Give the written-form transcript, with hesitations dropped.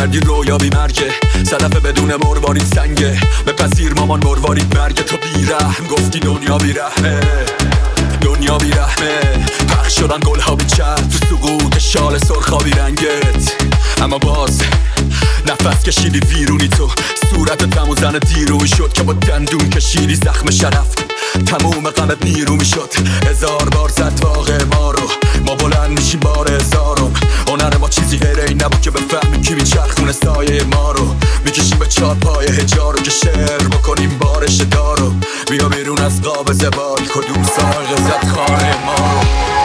کردی رویا بی مرگه، صدف بدون مروارید سنگه، بپذیر مامان مروارید مرگه. تو بیرحم گفتی دنیا بیرحمه، دنیا بیرحمه. پخش شدن گلها بی چرخ تو سقوط شال سرخابی رنگت، اما باز نفس کشیدی ویرونی. تو صورت تمو زن دیروی شد که با دندون کشیدی زخم شرف، تموم غمت نیرو می شد. هزار بار زد واقع ما رو، ما بلند میشیم بار هزارم. هنر ما چیزی غیر این نبود که بفهمیم کی میچرخونه سایه ما رو. میکشیم به چار پای هجارو که شعر بکنیم بارش دارو. بیا بیرون از قاب زبال، کدوم سایق زد خانه ما رو.